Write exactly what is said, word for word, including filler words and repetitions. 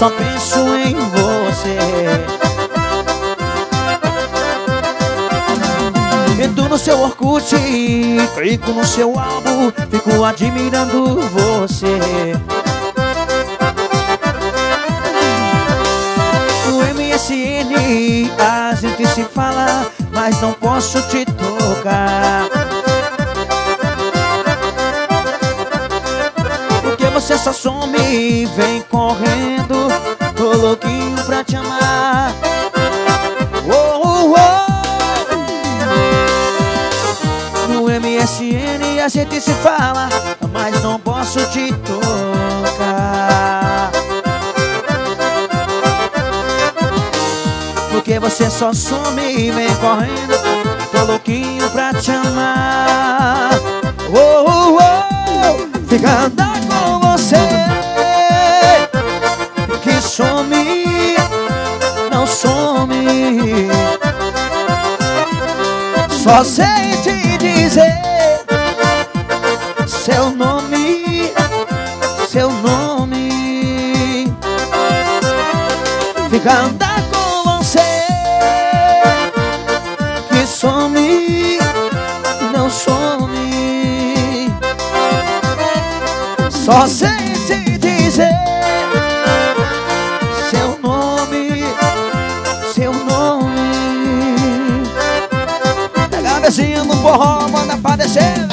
só penso em você. Entro no seu Orkut, clico no seu álbum, fico admirando você. No M S N a gente se fala, mas não posso te tocar, porque você só some e vem correndo. Tô louquinho pra te amar. Oh, oh, oh. No M S N a gente se fala, mas não posso te tocar, porque você só some e vem correndo. Tô louquinho pra te amar. Oh, oh, oh. Fica andar com você, que some, não some. Só sei te dizer seu nome, seu nome. Fica andar com você, que some, não some. Só sei te dizer seu nome, seu nome. Pega a bezinha no forró, manda pra descer.